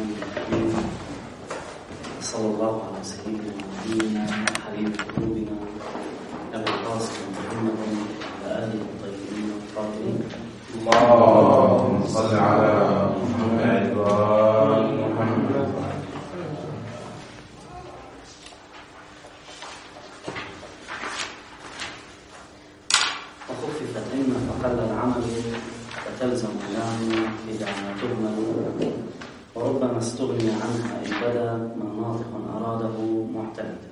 الرحمن الرحيم. صلى الله على سيدنا ونبينا حبيب قلوبنا أبي القاسم محمد وعلى آله الطيبين الطاهرين. اللهم صل على محمد وآل محمد. وخففت إن فقل العمل فتلزم اللام إذا ما تهمل، وربما استغني عنها إن بدا ما ناطق أراده معتمدا.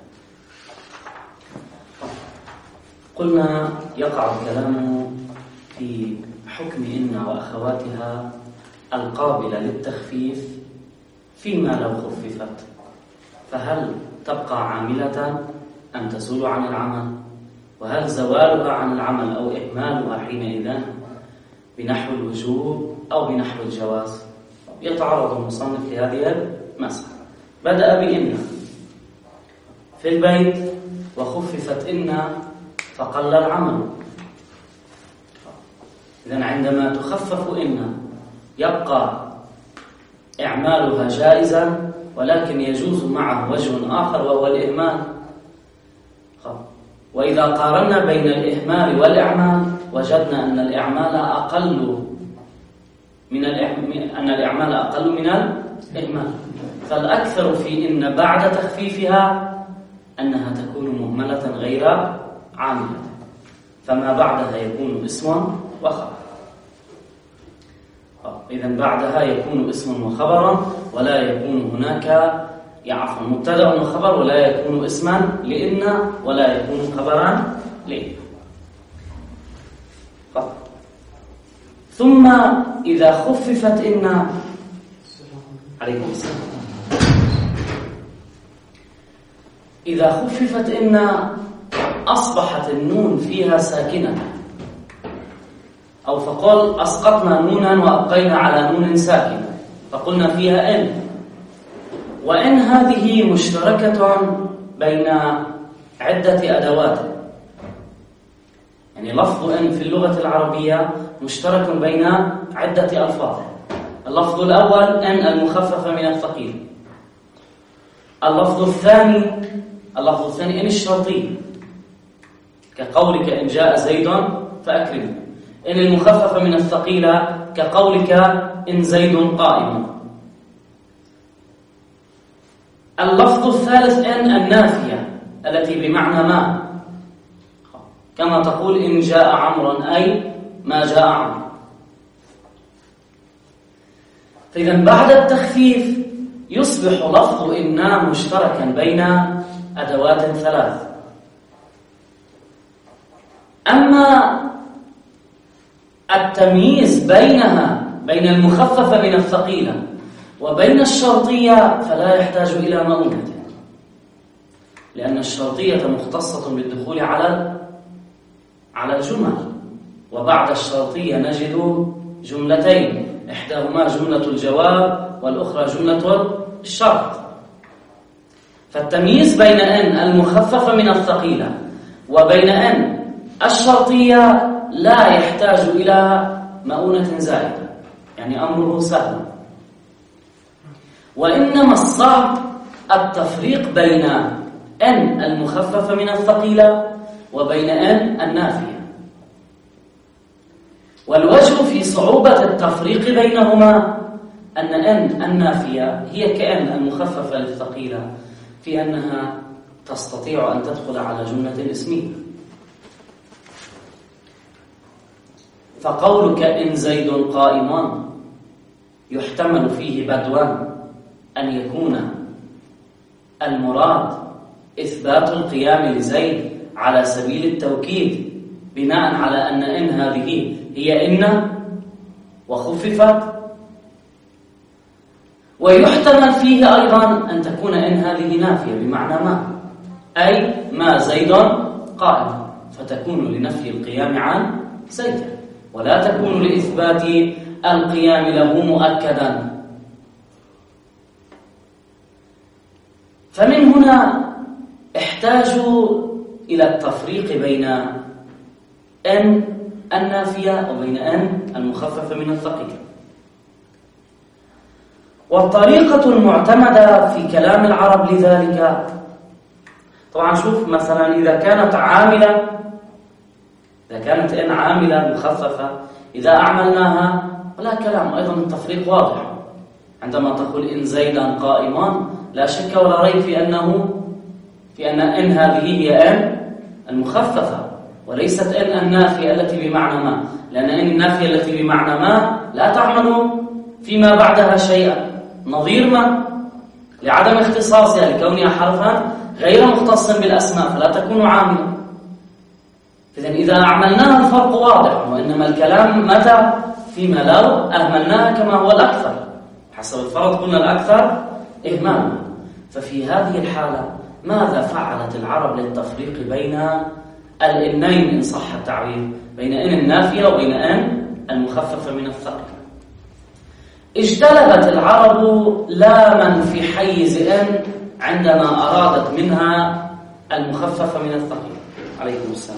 قلنا يقع الكلام في حكم إن وأخواتها القابلة للتخفيف فيما لو خففت، فهل تبقى عاملة أم تزول عن العمل؟ وهل زوالها عن العمل أو إهمالها حينئذ بنحو الوجوب أو بنحو الجواز؟ يتعرض المصنف لهذه المسألة. بدأ بإن في البيت وخففت إن فقل العمل. إذن عندما تخفف إن يبقى إعمالها جائزا، ولكن يجوز معه وجه آخر وهو الإهمال. وإذا قارنا بين الإهمال والإعمال وجدنا أن الإعمال أقل من الإهمال، فالأكثر في إن بعد تخفيفها أنها تكون مهملة غير عاملة، فما بعدها يكون اسم وخبر. إذن بعدها يكون اسم وخبرا، ولا يكون هناك مبتدأ وخبر، ولا يكون اسما لإن ولا يكون خبرا لإن. ثم إذا خففت إن، عليكم السلام، إذا خففت إن أصبحت النون فيها ساكنة، أو فقال أسقطنا نونا وأبقينا على نون ساكنة فقلنا فيها إن، وإن هذه مشتركة بين عدة أدوات. يعني لفظ إن في اللغة العربية مشترك بين عدة ألفاظ. اللفظ الأول إن المخففة من الثقيل. اللفظ الثاني إن الشرطية، كقولك إن جاء زيد فأكرمه. إن المخففة من الثقيلة كقولك إن زيد قائم. اللفظ الثالث إن النافية التي بمعنى ما، كما تقول إن جاء عمرو أي ما جاء عمرو. فإذا بعد التخفيف يصبح لفظ إن مشتركا بين أدوات ثلاث. أما التمييز بين المخففة من الثقيلة وبين الشرطية فلا يحتاج إلى مؤونة، لأن الشرطية مختصة بالدخول على الجمل، وبعد الشرطية نجد جملتين، إحداهما جملة الجواب والأخرى جملة الشرط. فالتمييز بين أن المخففة من الثقيلة وبين أن الشرطية لا يحتاج إلى مؤونة زائدة، يعني أمره سهل. وإنما الصعب التفريق بين أن المخففة من الثقيلة وبين أن النافية. والوجه في صعوبة التفريق بينهما أن النافية هي كأن المخففة للثقيلة، في أنها تستطيع أن تدخل على جملة اسمية. فقولك إن زيد قائم يحتمل فيه بدوا أن يكون المراد إثبات القيام لزيد على سبيل التوكيد بناء على أن إن هذه هي إن وخففت، ويحتمل فيه أيضا أن تكون إن هذه نافية بمعنى ما، أي ما زيد قائم، فتكون لنفي القيام عن زيد ولا تكون لإثبات القيام له مؤكدا. فمن هنا احتاجوا إلى التفريق بين أن النافية وبين أن المخففة من الثقيل. والطريقة المعتمدة في كلام العرب لذلك، طبعا شوف مثلا إذا كانت إن عاملة مخففة إذا أعملناها ولا كلام، أيضا التفريق واضح. عندما تقول إن زيدا قائما لا شك ولا ريب في أن هذه هي إن المخففة وليست إن النافية التي بمعنى ما، لأن إن النافية التي بمعنى ما لا تعمل فيما بعدها شيئا نظير ما لعدم اختصاصها لكونها حرفا غير مختص بالأسماء فلا تكون عاملة. إذا أعملناها الفرق واضح، وإنما الكلام متى فيما لو أهملناها كما هو الأكثر، حسب الفرض قلنا الأكثر إهمال. ففي هذه الحالة ماذا فعلت العرب للتفريق بين الإنين إن صح التعبير، بين إن النافية وبين إن المخففة من الثقل؟ اجتلبت العرب لاما في حيز إن عندما أرادت منها المخففة من الثقل. عليكم السلام.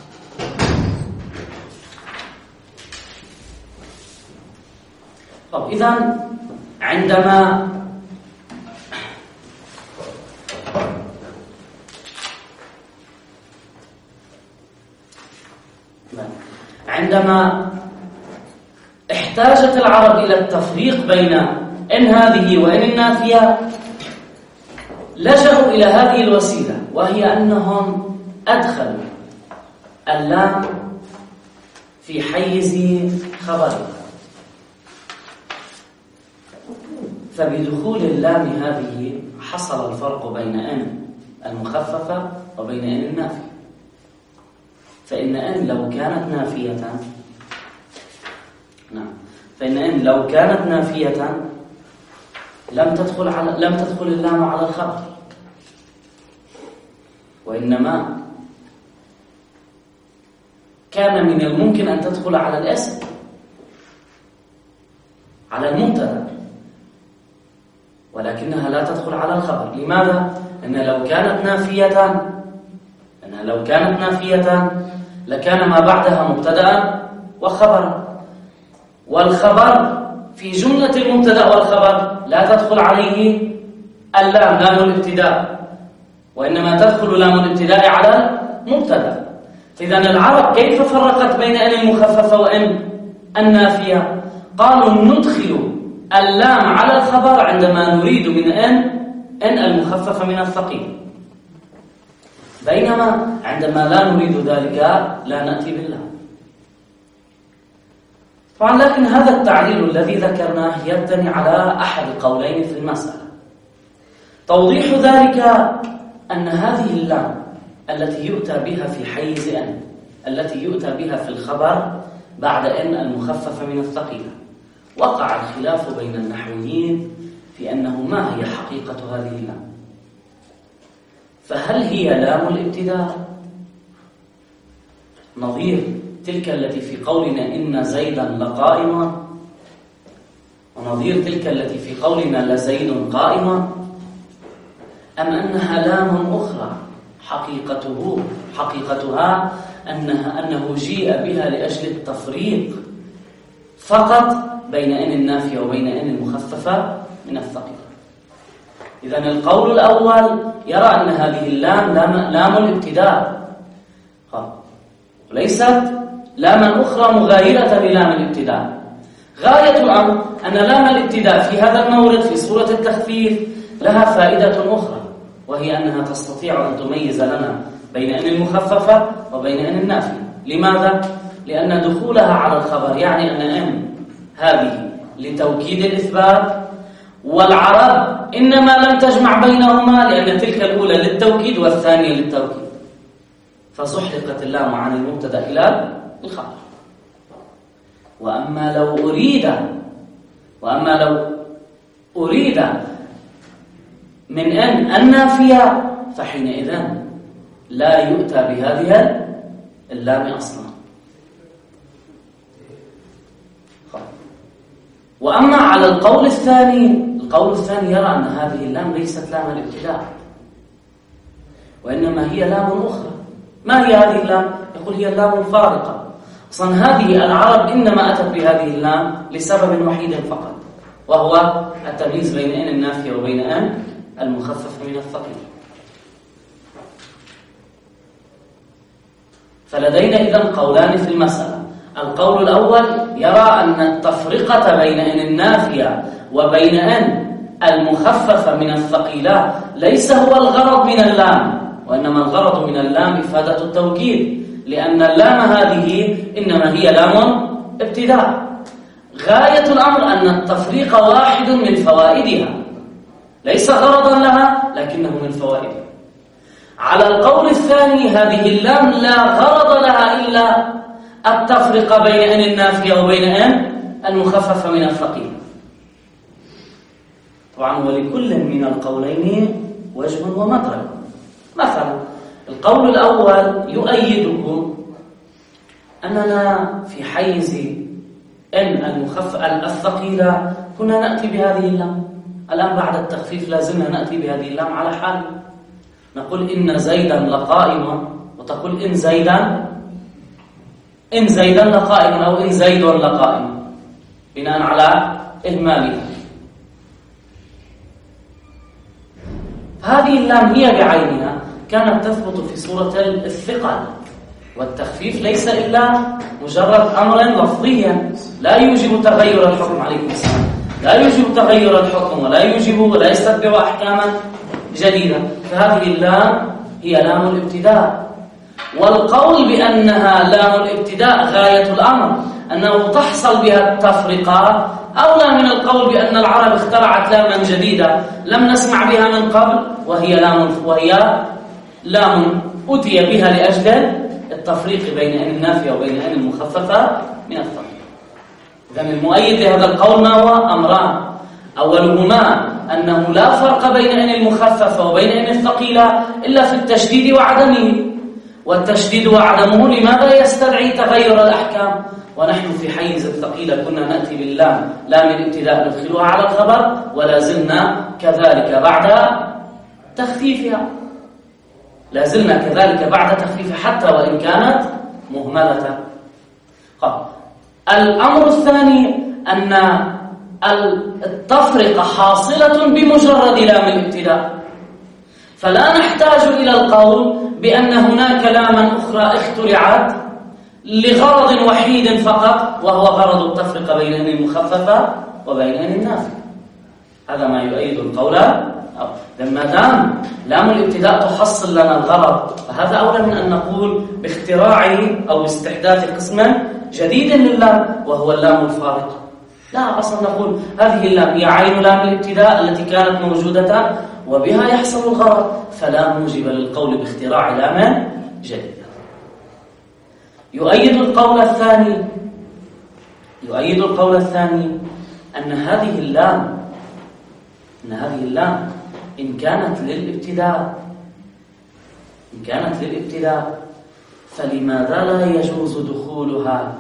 طب إذن عندما احتاجت العرب إلى التفريق بين إن هذه وإن النافية لجأوا إلى هذه الوسيلة، وهي أنهم أدخلوا اللام في حيز خبرها. فبدخول اللام هذه حصل الفرق بين إن المخففة وبين إن النافية. فإن إن لو كانت نافية لم تدخل اللام على الخبر، وإنما كان من الممكن أن تدخل على الاسم، على المبتدأ، ولكنها لا تدخل على الخبر. لماذا؟ لأنها لو كانت نافية لكان ما بعدها مبتدأ وخبرا، والخبر في جملة المبتدأ والخبر لا تدخل عليه اللام، لام الابتداء، وإنما تدخل لام الابتداء على المبتدأ. إذن العرب كيف فرقت بين إن المخففة وإن النافية؟ قالوا ندخل اللام على الخبر عندما نريد من إن المخففة من الثقيل، بينما عندما لا نريد ذلك لا نأتي باللام. طبعا لكن هذا التعليل الذي ذكرناه يبني على أحد القولين في المسألة. توضيح ذلك أن هذه اللام التي يؤتى بها في حيز إن، التي يؤتى بها في الخبر بعد إن المخففة من الثقيلة، وقع الخلاف بين النحويين في أنه ما هي حقيقة هذه اللام. فهل هي لام الابتداء نظير تلك التي في قولنا إن زيدا لقائما، ونظير تلك التي في قولنا لزيد قائما، أم أنها لام أخرى حقيقتها أنه جيء بها لأجل التفريق فقط بين إن النافية وبين إن المخففة من الثقيلة؟ إذن القول الأول يرى أن هذه اللام لام الابتداء وليست لاما أخرى مغايرة للام الابتداء. غاية الأمر أن لام الابتداء في هذا المورد في صورة التخفيف لها فائدة أخرى، وهي أنها تستطيع أن تميز لنا بين إن المخففة وبين إن النافية. لماذا؟ لأن دخولها على الخبر يعني أن إن هذه لتوكيد الإثبات، والعرب إنما لم تجمع بينهما لأن تلك الأولى للتوكيد والثانية للتوكيد، فزحلقت اللام عن المبتدأ إلى الخبر. وأما لو أريد من إن النافية فحينئذ لا يؤتى بهذه اللام أصلا. وأما على القول الثاني يرى أن هذه اللام ليست لام الابتداء، وإنما هي لام أخرى. ما هي هذه اللام؟ يقول هي اللام الفارقة. أصلا هذه العرب إنما أتت بهذه اللام لسبب وحيد فقط، وهو التمييز بين أن النافية وبين أن المخفف من الثقيل. فلدينا إذن قولان في المسألة. القول الأول يرى أن التفرقة بين أن النافية وبين أن المخففة من الثقيلة ليس هو الغرض من اللام، وإنما الغرض من اللام إفادة التوكيد، لأن اللام هذه إنما هي لام ابتداء. غاية الأمر أن التفريق واحد من فوائدها، ليس غرضا لها لكنه من فوائدها. على القول الثاني هذه اللام لا غرض لها إلا التفرقة بين أن النافية وبين أن المخففة من الثقيل. طبعا ولكل من القولين وجه ومدرك. مثلا القول الأول يؤيده أننا في حيز أن الثقيلة كنا نأتي بهذه اللام، الآن بعد التخفيف لازمنا نأتي بهذه اللام على حال. نقول إن زيدا لقائم، وتقول إن زيدا لقائم أو إن زيد لقائم، بناء على إهمالها. هذه اللام هي بعينها كانت تثبت في صورة الثقل، والتخفيف ليس إلا مجرد أمر لفظيا لا يوجب تغير الحكم. عليكم السلام. لا يوجب تغير الحكم ولا يستتبع أحكاما جديدة. فهذه اللام هي لام الابتداء، والقول بأنها لام الابتداء غاية الأمر أنه تحصل بها التفرقة أولى من القول بأن العرب اخترعت لاما جديدة لم نسمع بها من قبل، وهي لام أتي بها لأجل التفريق بين أن النافية وبين أن المخففة من الثقيل. إذن المؤيد لهذا القول ما هو؟ أمران. أولهما أنه لا فرق بين أن المخففة وبين أن الثقيلة إلا في التشديد وعدمه، والتشديد وعدمه لماذا يستدعي تغير الأحكام؟ ونحن في حيز الثقيلة كنا نأتي باللام لام الابتداء ندخلها على الخبر، ولا زلنا كذلك بعد تخفيفها، حتى وإن كانت مهملة. الأمر الثاني أن التفرقة حاصلة بمجرد لام الابتداء، فلا نحتاج إلى القول بأن هناك لاما أخرى اخترعت لغرض وحيد فقط، وهو غرض التفرقة بين المخففة وبين النافية. هذا ما يؤيد القول. لما دام لام الابتداء تحصل لنا الغرض، فهذا أولى من أن نقول باختراع أو استحداث قسم جديد للام وهو اللام الفارقة. لا، أصلا نقول هذه اللام هي عين لام الابتداء التي كانت موجودة وبها يحصل الغرض، فلا موجب للقول باختراع لام جديد. يؤيد القول الثاني أن هذه اللام إن كانت للابتداء فلماذا لا يجوز دخولها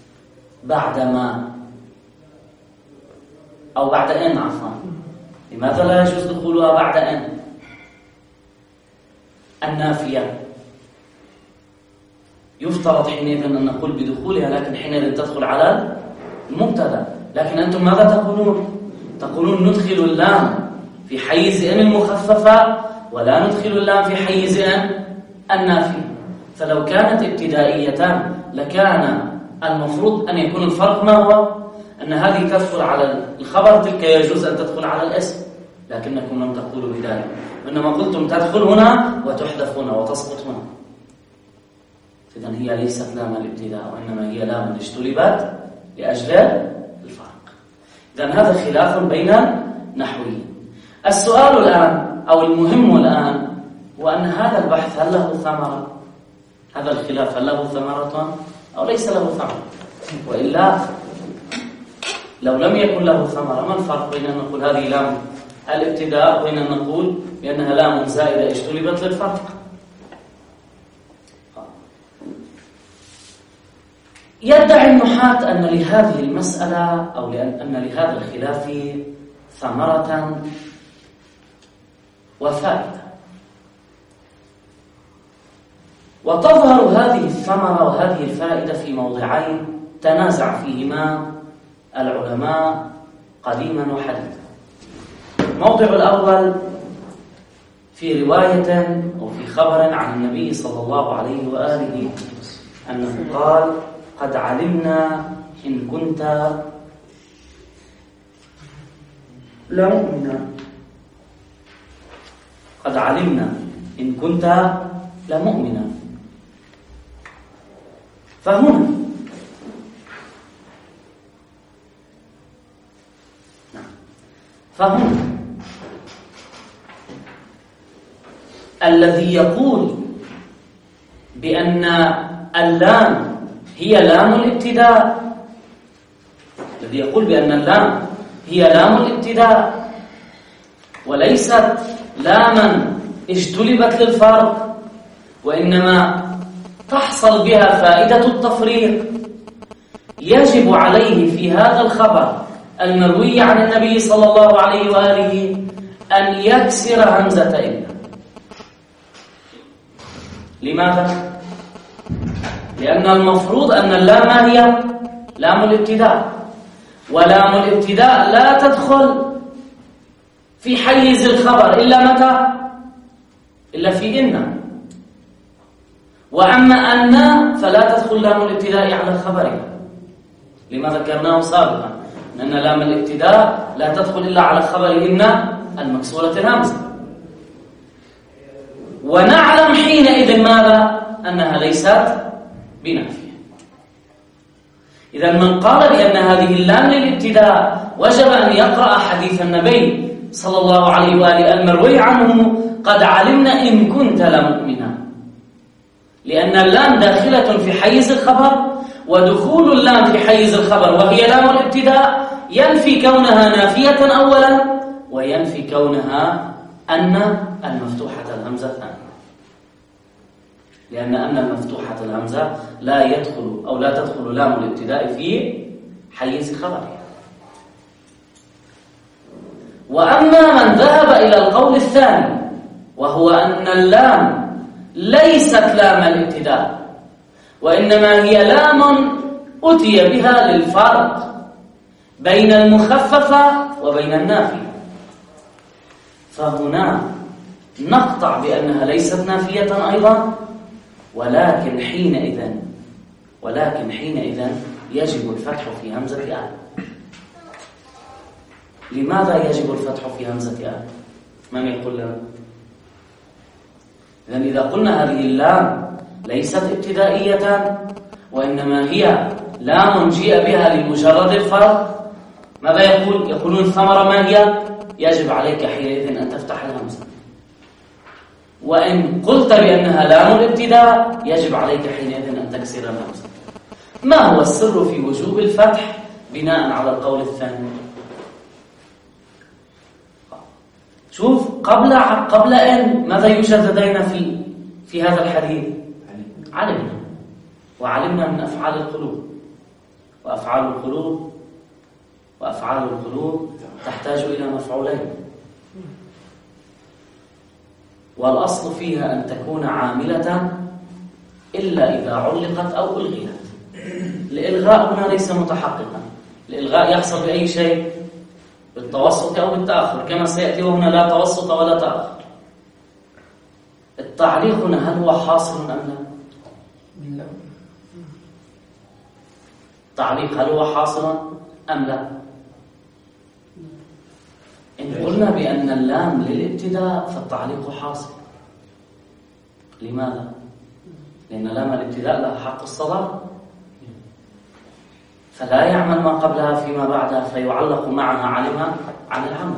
بعد أن عفوا. لماذا لا يجوز دخولها بعد أن النافية؟ يفترض حينئذ أن نقول بدخولها، لكن حينئذ تدخل على المبتدا. لكن أنتم ماذا تقولون ندخل اللام في حيز أن المخففة ولا ندخل اللام في حيز أن النافية. فلو كانت ابتدائيتان لكان المفروض أن يكون الفرق ما هو؟ أن هذه تدخل على الخبر، تلك يجوز أن تدخل على الاسم، لكنكم لم تقولوا بذلك، إنما قلتم تدخل هنا وتحذف هنا وتسقط هنا. إذن هي ليست لام الابتداء، وإنما هي لام اجتلبت لأجل الفرق. إذن هذا خلاف بين نحويين. السؤال الآن أو المهم الآن هو أن هذا البحث هل له ثمرة؟ هذا الخلاف هل له ثمرة أو ليس له ثمرة؟ وإلا لو لم يكن له ثمرة، ما الفرق بين أن نقول هذه لام الابتداء وبين أن نقول بأنها لام زائدة اجتلبت للفرق؟ يدعي النحاة أن لهذه المسألة أو أن لهذا الخلاف ثمرة وفائدة، وتظهر هذه الثمرة وهذه الفائدة في موضعين تنازع فيهما العلماء قديما وحديثا. الموضع الأول في رواية أو في خبر عن النبي صلى الله عليه وآله أنه قال: قد علمنا إن كنت لمؤمنا. قد علمنا إن كنت لمؤمنا. فهنا الذي يقول بأن اللام هي لام الابتداء، الذي يقول بأن اللام هي لام الابتداء وليست لاما اجتلبت للفرق، وإنما تحصل بها فائدة التفريق، يجب عليه في هذا الخبر المروي عن النبي صلى الله عليه وآله أن يكسر همزة إن. لماذا؟ لأن المفروض أن اللام هي لام الابتداء، ولام الابتداء لا تدخل في حيز الخبر إلا متى؟ إلا في إن. وأما أن فلا تدخل لام الابتداء على الخبر، لما ذكرناه سابقا أن لام الابتداء لا تدخل إلا على خبر إن المكسورة الهمزة. ونعلم حينئذ ماذا؟ أنها ليست بنافية. إذا من قال بأن هذه اللام للابتداء وجب أن يقرأ حديث النبي صلى الله عليه وآله المروي عنه: قد علمنا إن كنت لمؤمنا، لأن اللام داخلة في حيز الخبر، ودخول اللام في حيز الخبر وهي لام الابتداء ينفي كونها نافية أولا، وينفي كونها أن المفتوحة الهمزة ثانيا، لأن المفتوحة الهمزة لا يدخل أو لا تدخل لام الابتداء في حيز خبرها. وأما من ذهب إلى القول الثاني وهو أن اللام ليست لام الابتداء، وإنما هي لام أتي بها للفرق بين المخففة وبين النافية، فهنا نقطع بأنها ليست نافية أيضا، ولكن حينئذ يجب الفتح في همزة آل. لماذا يجب الفتح في همزة آل؟ من يقول لنا؟ إذن إذا قلنا هذه اللام ليست ابتدائية وإنما هي لام جيء بها لمجرد الفرق، ماذا يقولون الثمرة ما هي؟ يجب عليك حينئذ أن تفتح الهمزة. وإن قلت بأنها لام الابتداء يجب عليك حينئذ أن تكسر الهمزة. ما هو السر في وجوب الفتح بناء على القول الثاني؟ شوف قبل أن ماذا يوجد لدينا في هذا الحديث؟ علمنا، وعلمنا من أفعال القلوب، وأفعال القلوب تحتاج إلى مفعولين، والأصل فيها أن تكون عاملة إلا إذا علقت أو ألغيت. الإلغاء هنا ليس متحققا، الإلغاء يحصل بأي شيء؟ بالتوسط أو بالتأخر كما سيأتي، وهنا لا توسط ولا تأخر. التعليق هنا هل هو حاصل أم لا؟ التعليق هل هو حاصل أم لا؟ إن قلنا بأن اللام للابتداء فالتعليق حاصل. لماذا؟ لأن لام الابتداء لها حق الصدر، فلا يعمل ما قبلها فيما بعدها، فيعلق معها علم عن العمل.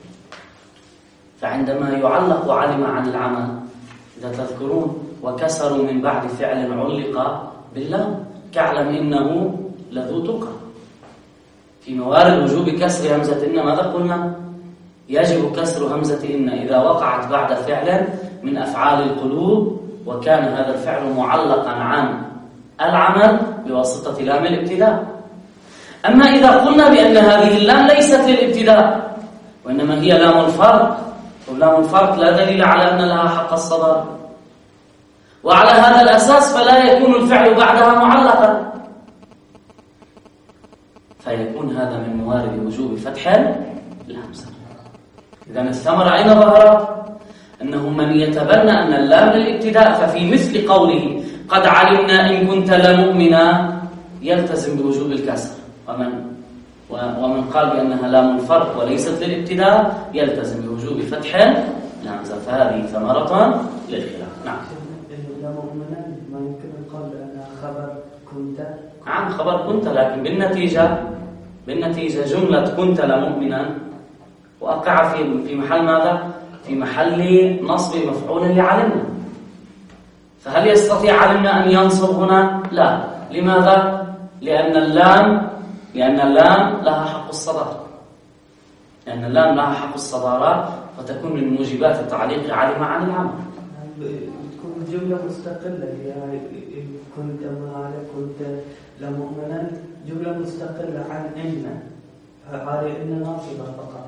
فعندما يعلق علم عن العمل، إذا تذكرون: وكسروا من بعد فعل علق باللام كاعلم إنه لذو تقى. في موارد وجوب كسر همزة إن ماذا قلنا؟ يجب كسر همزة إن إذا وقعت بعد فعل من أفعال القلوب وكان هذا الفعل معلقا عن العمل بواسطة لام الابتداء. أما إذا قلنا بأن هذه اللام ليست للابتداء وإنما هي لام الفرق، ولام الفرق لا دليل على أن لها حق الصدر، وعلى هذا الأساس فلا يكون الفعل بعدها معلقا. فيكون هذا من موارد وجوب فتح الهمزة. إذن الثمرة أين ظهرت؟ أنه من يتبنى أن اللام للابتداء ففي مثل قوله قد علمنا إن كنت لمؤمنا يلتزم بوجوب الكسر، ومن قال بأنها لام الفرق وليست للابتداء يلتزم بوجوب فتح الهمزة. فهذه ثمرة للخلاف. نعم. لمؤمنا ما يمكن القول بأنها خبر كنت. نعم خبر كنت، لكن بالنتيجة جملة كنت لمؤمنا وأقع في محل ماذا؟ في محل نصب مفعول لعلمنا. فهل يستطيع علمنا أن ينصب هنا؟ لا. لماذا؟ لأن اللام لها حق الصدارة. لأن اللام لها حق الصدارة فتكون من موجبات التعليق علم عن العمل. تكون جملة مستقلة، يعني كنت مهالة كنت لمؤمنا جملة مستقلة عن إن، هذه إن ناصبة فقط.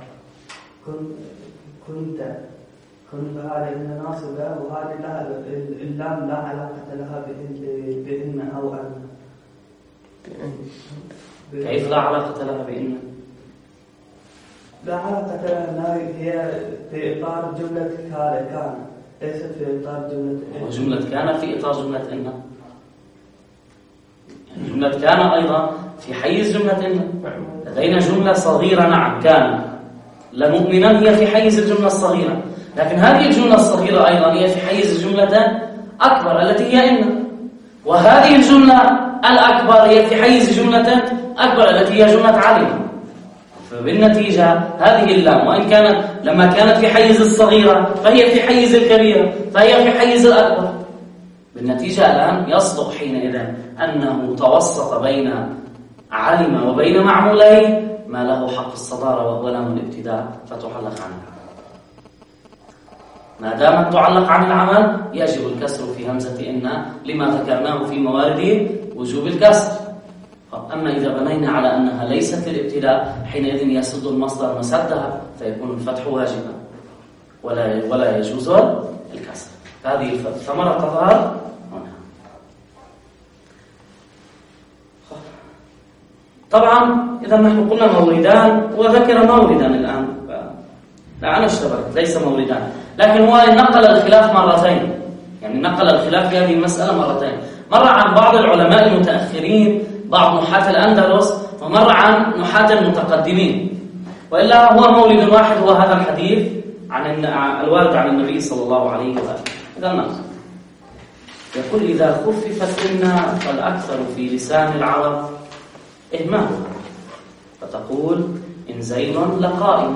كنت هذه إن ناصبة، وهذه اللام لا علاقة لها بإن أو أن. كيف لا علاقة لها بإن؟ لا علاقة لها، هي في إطار جملة كان، ليست في إطار جملة إن. وجملة كان في إطار جملة إن. يعني جملة كان أيضا في حيز جملة إن. لدينا جملة صغيرة نعم كان لمؤمنا هي في حيز الجملة الصغيرة، لكن هذه الجملة الصغيرة أيضا هي في حيز الجملة أكبر التي هي إن، وهذه الجملة الأكبر هي في حيز جملة أكبر التي هي جملة علم. فبالنتيجة هذه اللام وإن كانت لما كانت في حيز الصغيرة فهي في حيز الكبيرة، فهي في حيز الأكبر. بالنتيجة الآن يصدق حينئذ أنه توسط بين علم وبين معمولين ما له حق الصدارة وهو لام الابتداء فتعلق عن العمل. ما دامت تعلق عن العمل يجب الكسر في همزة إن لما ذكرناه في موارد وجوب الكسر. أما إذا بنينا على أنها ليست للابتداء حينئذ يسد المصدر مسدها فيكون الفتح واجبا ولا يجوز الكسر. هذه الثمرة تظهر هنا. طبعا إذا نحن قلنا موردان وذكر موردا الآن لا أنا اشتبهت ليس موردان، لكن هو نقل الخلاف مرتين، يعني نقل الخلاف في هذه المسألة مرتين، مرة عن بعض العلماء المتأخرين بعض نحاة الأندلس ومر عن نحاة المتقدمين، وإلا هو مولد واحد هو هذا الحديث عن الوارد عن النبي صلى الله عليه وآله. إذا النص يقول إذا خففت إن فالأكثر في لسان العرب إهمال، فتقول إن زيد لقائم،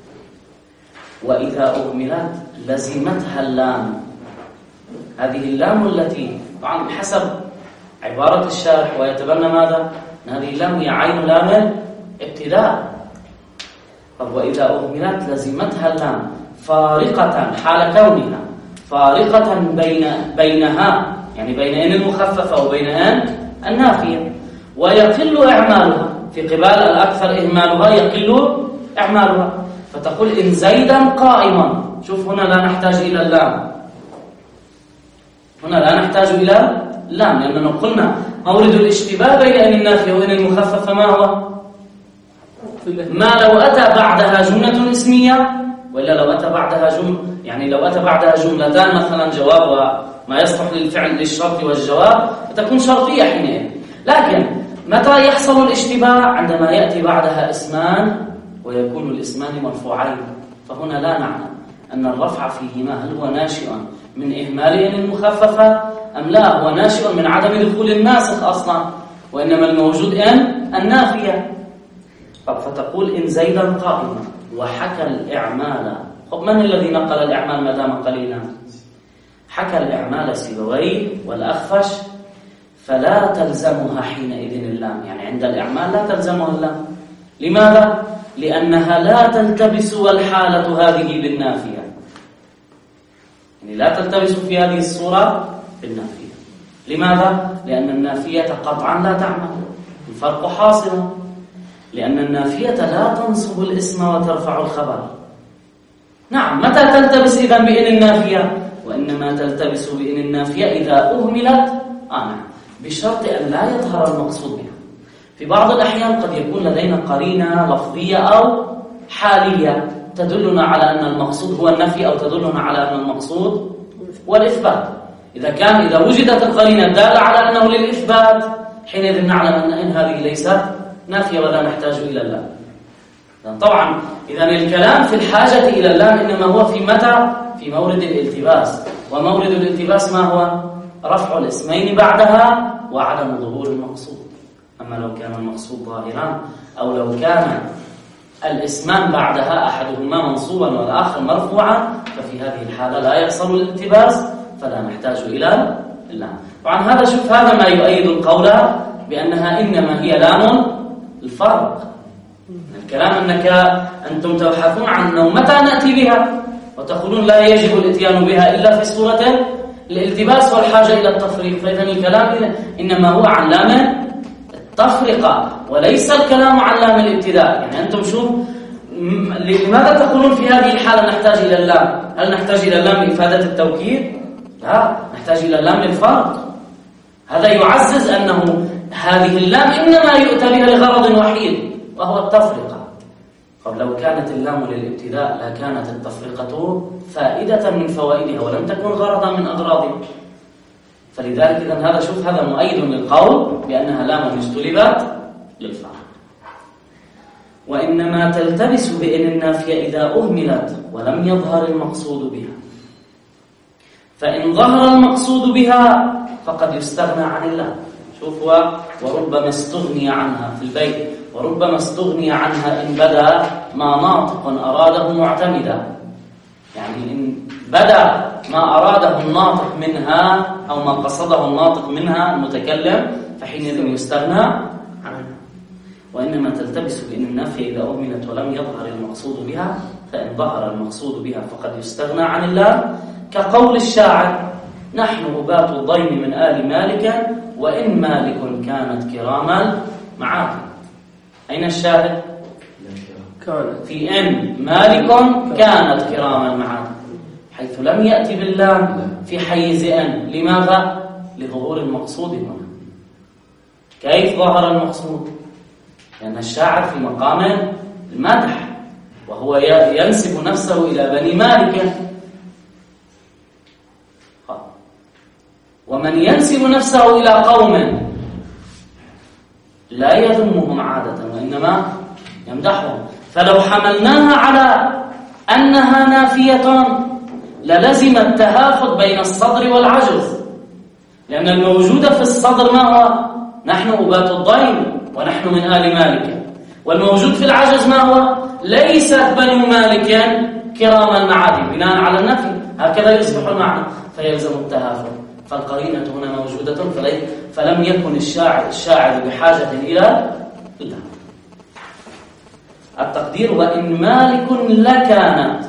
وإذا أهملت لزمتها اللام. هذه اللام التي طبعا حسب عبارة الشارح ويتبنى ماذا؟ هذه اللام هي عين لام ابتداء. طب وإذا أهملت لزمتها اللام فارقة حال كونها فارقة بينها، يعني بين إن المخففة وبين إن النافية، ويقل إعمالها في قبال الأكثر إهمالها يقل إعمالها. فتقول إن زيدا قائما. شوف هنا لا نحتاج إلى اللام، هنا لا نحتاج إلى اللام، لأننا قلنا مورد الاشتباه بين إن النافية وإن المخففة ما هو؟ ما لو أتى بعدها جملة اسمية، وإلا لو أتى بعدها يعني لو أتى بعدها جملتان مثلا جواب وما يصلح للفعل للشرط والجواب فتكون شرطية حينئذ. لكن متى يحصل الاشتباه؟ عندما يأتي بعدها اسمان ويكون الاسمان مرفوعين، فهنا لا نعلم أن الرفع فيهما هل هو ناشئ من إهمال إن المخففة أم لا هو ناشئ من عدم دخول الناسخ أصلا، وإنما الموجود إن النافية. فتقول إن زيدا قائما وحكى الإعمال. طب من الذي نقل الإعمال ما دام قليلا؟ حكى الإعمال سيبويه والأخفش، فلا تلزمها حينئذ اللام، يعني عند الإعمال لا تلزمها اللام. لماذا؟ لأنها لا تلتبس والحالة هذه بالنافية، يعني لا تلتبس في هذه الصورة بالنافية. لماذا؟ لأن النافية قطعا لا تعمل، الفرق حاصل، لأن النافية لا تنصب الاسم وترفع الخبر. نعم، متى تلتبس إذن بإن النافية؟ وإنما تلتبس بإن النافية إذا أهملت نعم، بشرط أن لا يظهر المقصود بها. في بعض الأحيان قد يكون لدينا قرينة لفظية أو حالية تدلنا على أن المقصود هو النفي أو تدلنا على أن المقصود هو الإثبات. إذا وجدت القرينة الدالة على أنه للإثبات حينئذ نعلم أن هذه ليست نافية ولا نحتاج إلى اللام. طبعا إذا الكلام في الحاجة إلى اللام إنما هو في متى؟ في مورد الالتباس، ومورد الالتباس ما هو؟ رفع الاسمين بعدها وعدم ظهور المقصود. أما لو كان المقصود ظاهرا أو لو كان الاسمان بعدها أحدهما منصوبا والآخر مرفوعا ففي هذه الحالة لا يحصل الالتباس فلا نحتاج إلى اللام. طبعا هذا ما يؤيد القول بأنها إنما هي لام الفرق. الكلام أنتم تبحثون عن متى نأتي بها وتقولون لا يجب الاتيان بها إلا في صورة الالتباس والحاجة إلى التفريق، فإذا الكلام إنما هو عن لام التفرقة وليس الكلام عن لام الابتداء. يعني أنتم شوف لماذا تقولون في هذه الحالة نحتاج إلى اللام؟ هل نحتاج إلى اللام لإفادة التوكيد؟ لا، نحتاج إلى اللام للفرق. هذا يعزز أنه هذه اللام إنما يؤتى بها لغرض وحيد وهو التفرقة. لو كانت اللام للابتداء لكانت التفرقة فائدة من فوائدها ولم تكن غرضا من أغراضها. فلذلك هذا مؤيد للقول بأنها لام اجتلبت للفرق. وإنما تلتبس بإن النافية إذا أهملت ولم يظهر المقصود بها، فإن ظهر المقصود بها فقد يستغنى عن اللام. شوفوا وربما استغني عنها في البيت، وربما استغني عنها إن بدا ما ناطق أراده معتمدا. يعني إن بدا ما أراده الناطق منها أو ما قصده الناطق منها المتكلم فحينئذ يستغنى عنها. وإنما تلتبس بأن النافية إذا أهملت ولم يظهر المقصود بها، فإن ظهر المقصود بها فقد يستغنى عن اللام، كقول الشاعر نحن أبات الضيم من آل مالك وإن مالك كانت كراما معاك. أين الشاهد؟ في إن مالك كانت كراما معاك، حيث لم يأتي باللام في حيز إن. لماذا؟ لظهور المقصود هنا. كيف ظهر المقصود؟ لأن الشاعر في مقام المدح وهو ينسب نفسه إلى بني مالك، ومن ينسب نفسه إلى قوم لا يذمهم عادة وإنما يمدحهم. فلو حملناها على أنها نافية للزم التهافت بين الصدر والعجز، لأن الموجود في الصدر ما هو؟ نحن أبات الضيم ونحن من آل مالك. والموجود في العجز ما هو؟ ليست بنو مالك كراما معادن. بناء على النفي هكذا يصبح المعنى فيلزم التهافت. فالقرينة هنا موجودة فلم يكن الشاعر بحاجة إلى اللام. التقدير وإن مالك لكانت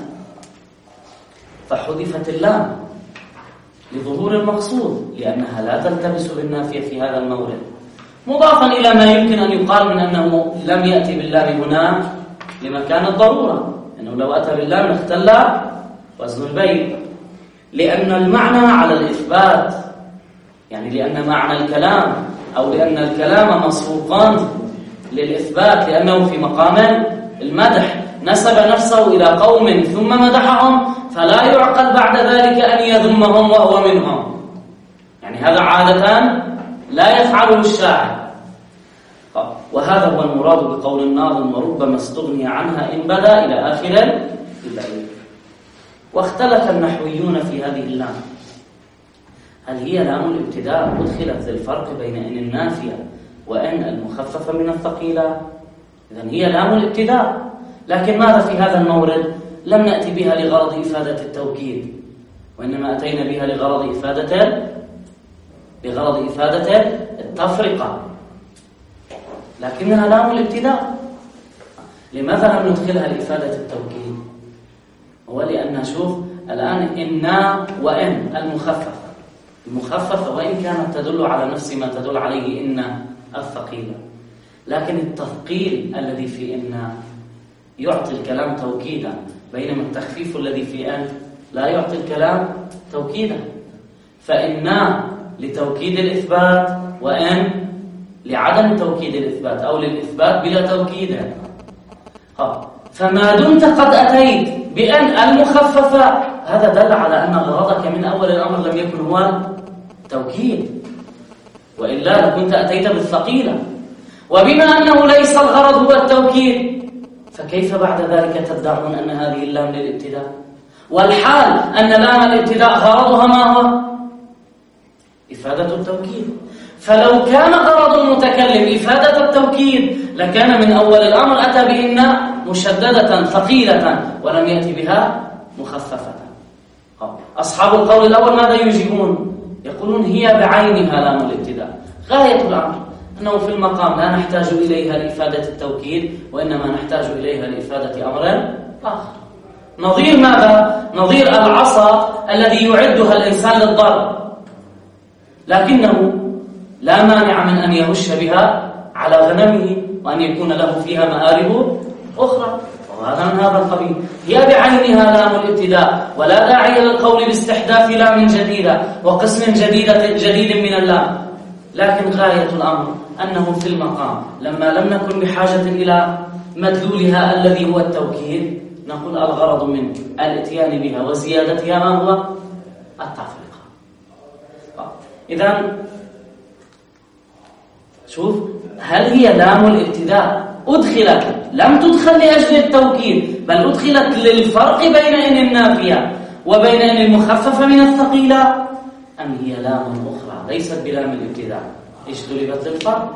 فحذفت اللام لظهور المقصود لأنها لا تلتبس بالنافية في هذا المورد، مضافا إلى ما يمكن أن يقال من أنه لم يأتي باللام هنا لمكان الضرورة، أنه لو أتى باللام لاختل وزن البيت، لأن المعنى على الإثبات، يعني لأن معنى الكلام أو لأن الكلام مصروفا للإثبات، لأنه في مقام المدح نسب نفسه إلى قوم ثم مدحهم، فلا يعقل بعد ذلك أن يذمهم وهو منهم. يعني هذا عادة لا يفعله الشاعر. وهذا هو المراد بقول الناظم وربما استغني عنها إن بدا إلى آخر البيت. واختلف النحويون في هذه اللام، هل هي لام الابتداء أدخلت للفرق بين إن النافية وإن المخففة من الثقيلة؟ إذن هي لام الابتداء، لكن ماذا في هذا المورد؟ لم نأتي بها لغرض إفادة التوكيد، وإنما أتينا بها لغرض إفادة التفرقة، لكنها لام الابتداء. لماذا لم ندخلها لإفادة التوكيد؟ هو لأن شوف الآن إن وإن المخففة وإن كانت تدل على نفس ما تدل عليه إن الثقيلة، لكن التثقيل الذي في إن يعطي الكلام توكيدا، بينما التخفيف الذي في أن لا يعطي الكلام توكيدا. فإن لتوكيد الإثبات وإن لعدم توكيد الإثبات أو للإثبات بلا توكيد. فما دمت قد أتيت بأن المخففة، هذا دل على أن غرضك من أول الأمر لم يكن هو توكيد، وإلا لكنت أتيت بالثقيلة. وبما أنه ليس الغرض هو التوكيد، فكيف بعد ذلك تدعون أن هذه اللام للابتداء، والحال أن لام الابتداء غرضها ما هو؟ إفادة التوكيد. فلو كان غرض المتكلم إفادة التوكيد لكان من أول الأمر أتى بإن مشددة ثقيلة ولم يأتي بها مخففة. أصحاب القول الأول ماذا يجيبون؟ يقولون هي بعينها لام الابتداء، غاية الأمر أنه في المقام لا نحتاج إليها لإفادة التوكيد، وإنما نحتاج إليها لإفادة أمر آخر. نظير ماذا؟ نظير العصا الذي يعدها الإنسان للضرب، لكنه لا مانع من أن يهش بها على غنمه وأن يكون له فيها مآرب أخرى، وهذا من هذا القبيل. هي بعينها لام الابتداء، ولا داعي للقول باستحداث لام جديدة وقسم جديد من اللام، لكن غاية الأمر أنه في المقام لما لم نكن بحاجة إلى مدلولها الذي هو التوكيد، نقول الغرض من الاتيان بها وزيادتها ما هو؟ التفرقة. إذن شوف، هل هي لام الابتداء أدخلت، لم تدخل لأجل التوكيد، بل أدخلت للفرق بين إن النافية وبين إن المخففة من الثقيلة، أم هي لام أخرى ليست بلام الابتداء اجتلبت للفرق؟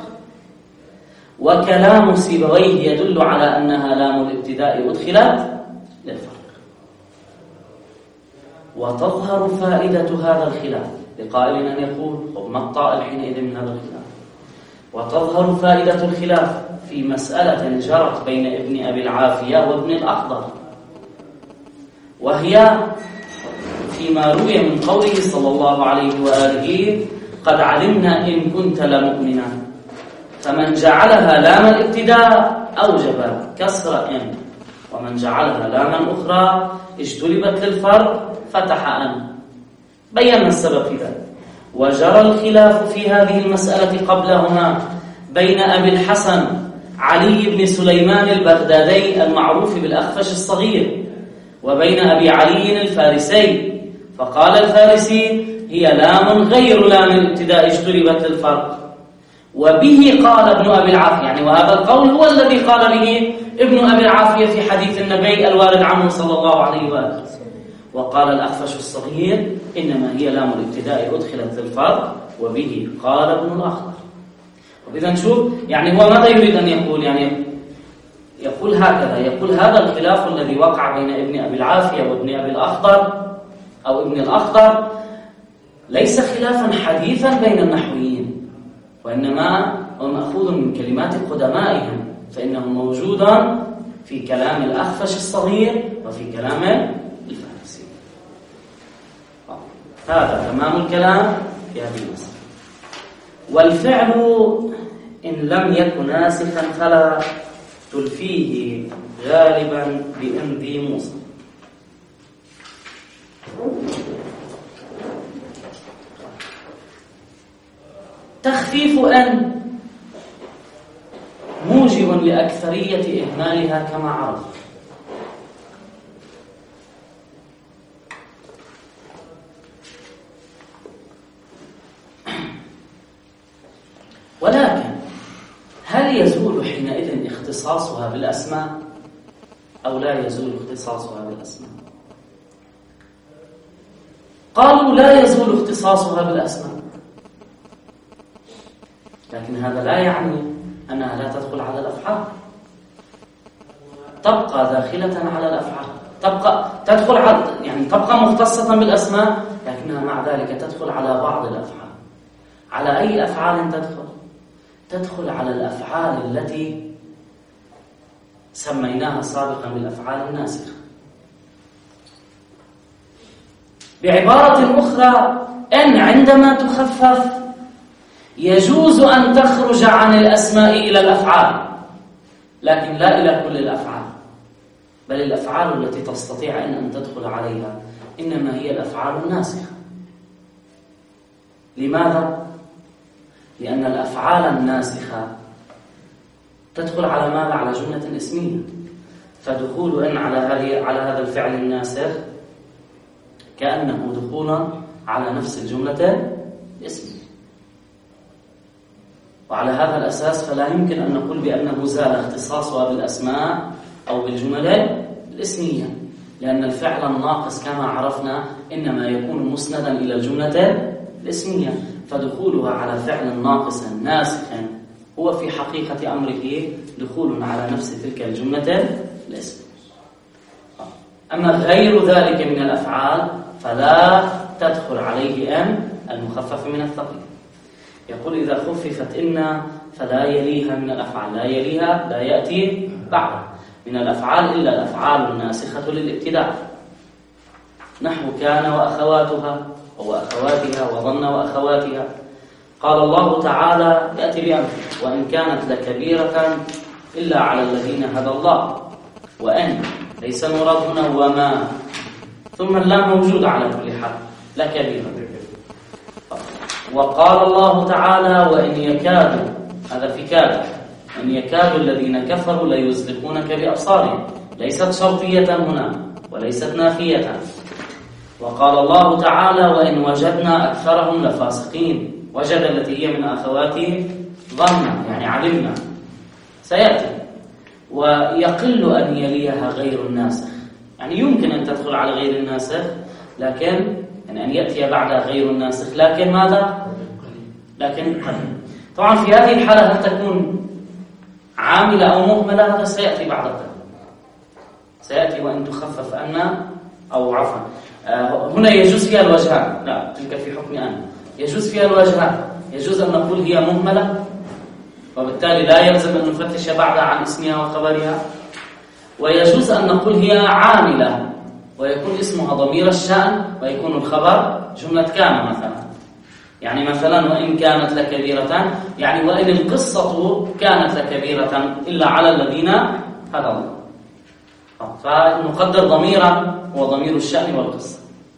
وكلام سيبويه يدل على أنها لام الابتداء أدخلت للفرق. وتظهر فائدة هذا الخلاف لقائل أن يقول ما الطائل حينئذ من هذا الخلاف؟ وتظهر فائدة الخلاف في مسألة جرت بين ابن أبي العافية وابن الأخضر، وهي فيما روي من قوله صلى الله عليه وآله قد علمنا إن كنت لمؤمنا، فمن جعلها لام الابتداء أوجب كسر إن، ومن جعلها لاما أخرى اجتلبت للفرق فتح أن. بينا السبب في ذلك. وجرى الخلاف في هذه المسألة قبلهما بين أبي الحسن علي بن سليمان البغدادي المعروف بالأخفش الصغير وبين أبي علي الفارسي، فقال الفارسي هي لام غير لام الابتداء اجتلبت للفرق، وبه قال ابن أبي العافية، يعني وهذا القول هو الذي قال به ابن أبي العافية في حديث النبي الوارد عنه صلى الله عليه وآله. وقال الأخفش الصغير إنما هي لام الابتداء أدخلت للفرق، وبه قال ابن الأخضر. وإذا نشوف يعني هو ماذا يريد أن يقول؟ يعني يقول هكذا، يقول هذا الخلاف الذي وقع بين ابن أبي العافية وابن أبي الأخضر أو ابن الأخضر ليس خلافا حديثا بين النحويين، وإنما هو مأخوذ من كلمات قدمائهم، فإنه موجود في كلام الأخفش الصغير وفي كلام الفارسي. هذا تمام الكلام في هذه المسألة. والفعل إن لم يكن ناسخا فلا تلفيه غالبا بإن ذي موصل. تخفيف أن موجب لأكثرية إهمالها كما عرف، ولكن هل يزول حينئذ اختصاصها بالأسماء أو لا يزول اختصاصها بالأسماء؟ قالوا لا يزول اختصاصها بالأسماء، لكن هذا لا يعني أنها لا تدخل على الأفعال، تبقى داخلة على الأفعال، تدخل على يعني تبقى مختصة بالأسماء، لكنها مع ذلك تدخل على بعض الأفعال. على أي أفعال تدخل؟ تدخل على الأفعال التي سميناها سابقا بالأفعال الناسخة. بعبارة أخرى، أن عندما تخفف يجوز أن تخرج عن الأسماء إلى الأفعال، لكن لا إلى كل الأفعال، بل الأفعال التي تستطيع أن تدخل عليها إنما هي الأفعال الناسخة. لماذا؟ لأن الأفعال الناسخة تدخل على ماذا؟ على جملة اسمية، فدخول إن على هذا الفعل الناسخ كأنه دخول على نفس الجملة الاسمية. وعلى هذا الأساس فلا يمكن أن نقول بأنه زال اختصاصها بالأسماء أو بالجمل الاسمية، لأن الفعل الناقص كما عرفنا إنما يكون مسندا إلى الجملة الاسمية، فدخولها على فعل ناقص ناسخ هو في حقيقة أمره دخول على نفس تلك الجملة الاسمية. أما غير ذلك من الأفعال فلا تدخل عليه أن المخفف من الثقيل. يقول إذا خففت إن فلا يليها من الأفعال، لا يليها لا يأتي بعد من الأفعال إلا الأفعال الناسخة للابتداء، نحو كان وأخواتها وأخواتها وظن وأخواتها. قال الله تعالى يأتي بأمر وإن كانت لكبيرة إلا على الذين هدى الله، وأن ليس المراد هنا وما، ثم اللام موجود على كل حال لكبيرة. وقال الله تعالى وإن يكاد، هذا في كاد، إن يكاد الذين كفروا ليزلقونك بأبصارهم، ليست شرطية هنا وليست نافية. وقال الله تعالى وإن وجدنا أكثرهم لفاسقين، وجد التي هي من أخواته ظن يعني علمنا سيأتي. ويقل أن يليها غير الناسخ، يعني يمكن أن تدخل على غير الناسخ، لكن يعني أن يأتي بعدها غير الناسخ، لكن ماذا؟ لكن قليل. طبعا في هذه الحالة هل تكون عاملة أو مهملة؟ هذا سيأتي بعد التقدير، سيأتي وإن تخفف أن أو عفوا هنا يجوز فيها الوجهان، لا تلك في حكم أن يجوز فيها الوجهان. يجوز أن نقول هي مهملة وبالتالي لا يلزم أن نفتش بعدها عن اسمها وخبرها، ويجوز أن نقول هي عاملة ويكون اسمها ضمير الشأن ويكون الخبر جملة كان مثلا. يعني مثلا وإن كانت لكبيرة، يعني وإن القصة كانت لكبيرة إلا على الذين هدى الله، فنقدر ضميرا هو ضمير الشأن والقصة.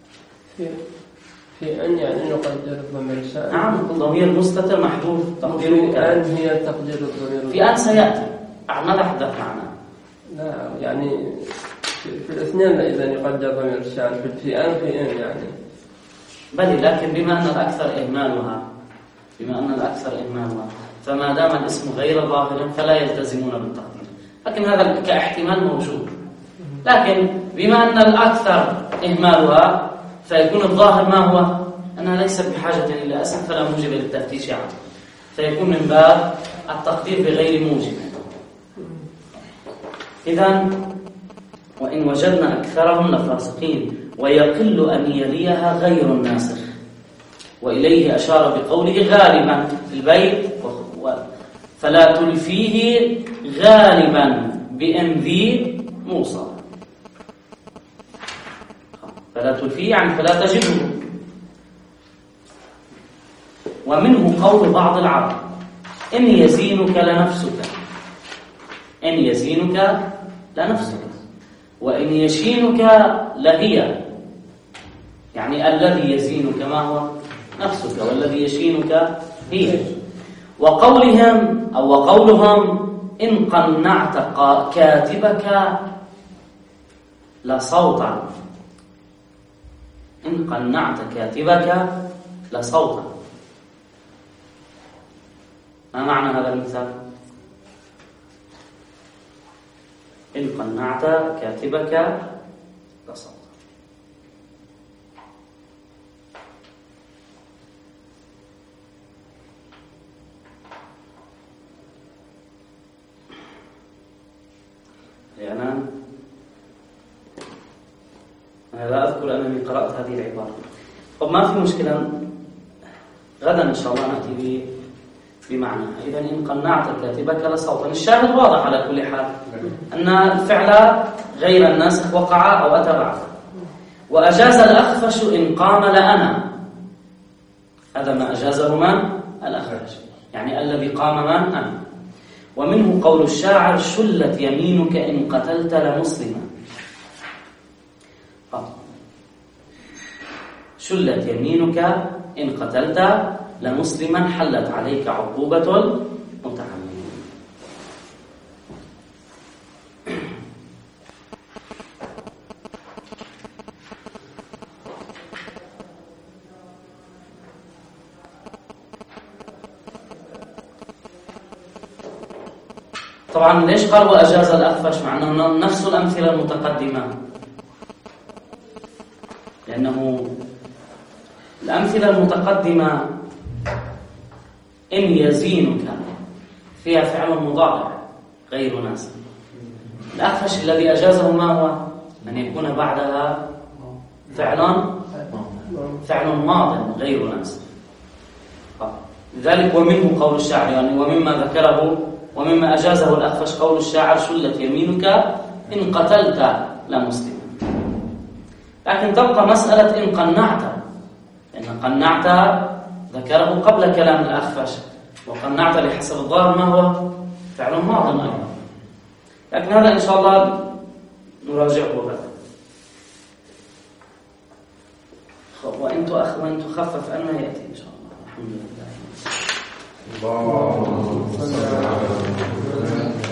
في أن يعني نقدر ضمير الشأن. نعم، ضمير مستتر محذوف تقديره في أن هي تقدير الضمير. في أن سيأتي بعد ماذا حدث معنا. لا يعني في الاثنين إذا يقدر ضمير الشأن في أن في أن يعني بل لكن بما أن الأكثر إهمالها فما دام الاسم غير ظاهر فلا يلتزمون بالتقدير، لكن هذا كاحتمال موجود. لكن بما أن الأكثر إهمالها فيكون الظاهر ما هو؟ أنها ليست بحاجة إلى اسم فلا موجب للتفتيش عنه، فيكون من باب التقدير بغير موجب. إذن وإن وجدنا أكثرهم لفاسقين ويقل أن يليها غير الناسخ، وإليه أشار بقوله غالبا في البيت فلا تلفيه غالبا بأن ذي موصى، فلا تلفيه يعني فلا تجده. ومنه قول بعض العرب إن يزينك لنفسك، إن يزينك لنفسك، وإن يشينك لهي، يعني الذي يزينك ما هو؟ نفسك، والذي يشينك هي. وقولهم أو وقولهم إن قنعت كاتبك لصوتا، إن قنعت كاتبك لصوتا، ما معنى هذا المثال؟ إن قنعت كاتبك لصوتا، يعني أنا لا أذكر أنني قرأت هذه العبارة. طب ما في مشكلة، غدا إن شاء الله نأتي بمعنى. إذا إن قنعت كاتبك لصوتا، الشاهد واضح على كل حال أن الفعل غير الناسخ وقع أو أتى بعد. وأجاز الأخفش إن قام لأنا، هذا ما أجازه من؟ الأخفش، يعني الذي قام من؟ أنا. ومنه قول الشاعر شلت يمينك إن قتلت لمسلما، شلت يمينك إن قتلت لمسلما حلت عليك عقوبة المتعمد. طبعا ليش قال وأجاز الأخفش مع أنه نفس الأمثلة المتقدمة؟ لأنه الأمثلة المتقدمة إن يزينك فيها فعل مضارع غير ناسب. الأخفش الذي أجازه ما هو؟ أن يكون بعدها فعل ماض غير ناسب. لذلك ومنه قول الشاعر، يعني ومما ذكره ومما أجازه الأخفش قول الشاعر شلت يمينك إن قتلت لمسلما. لكن تبقى مسألة إن قنعت، لأن قنعت ذكره قبل كلام الأخفش، وقنعت بحسب الظاهر ما هو؟ فعل ماض أيضا. لكن هذا إن شاء الله نراجعه غدا. وإن تخفف أن يأتي إن شاء الله. الحمد لله. اللهم صل على محمد.